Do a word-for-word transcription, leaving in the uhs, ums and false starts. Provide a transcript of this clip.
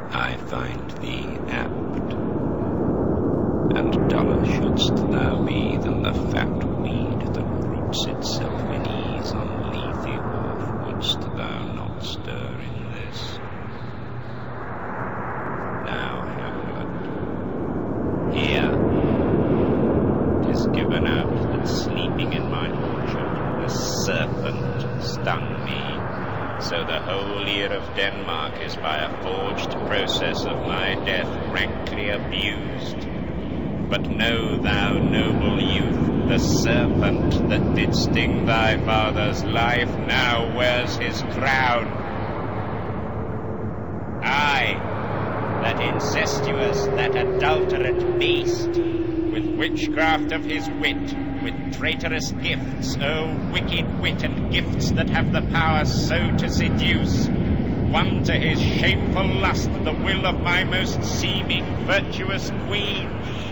I find thee apt, and duller shouldst thou be than the fat weed that roots itself in ease on leafy wharf, wouldst thou not stir in this. Now, Hamlet, here, 'tis given out that sleeping in my orchard, a serpent stung me. So the whole ear of Denmark is by a forged process of my death rankly abused. But know thou, noble youth, the serpent that did sting thy father's life now wears his crown. Aye, that incestuous, that adulterate beast, with witchcraft of his wit, with traitorous gifts, oh, wicked wit and gifts that have the power so to seduce, won to his shameful lust the will of my most seeming virtuous queen.